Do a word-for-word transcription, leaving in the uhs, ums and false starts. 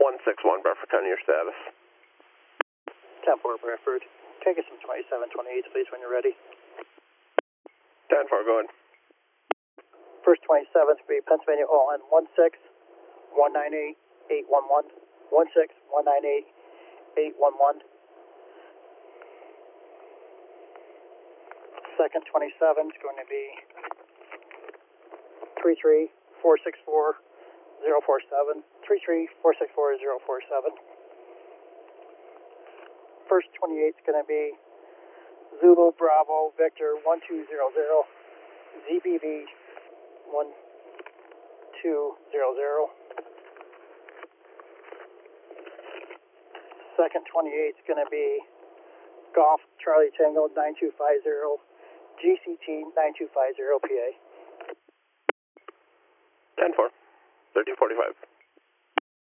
one six one, Bradford County, your status. ten four, Bradford. Take us from twenty-seven twenty-eight, please, when you're ready. ten four, go ahead. First twenty-seventh will be Pennsylvania O N one six one nine eight eight one one. one six one nine eight eight one one. Second twenty-seven is going to be three three four six four zero four seven. three three four six four zero four seven. First twenty-eight is going to be Zulu Bravo Victor one two zero zero Z B V one two zero zero. Second twenty-eight is going to be Golf Charlie Tango nine two five zero G C T nine two five zero P A. ten four, thirteen forty-five.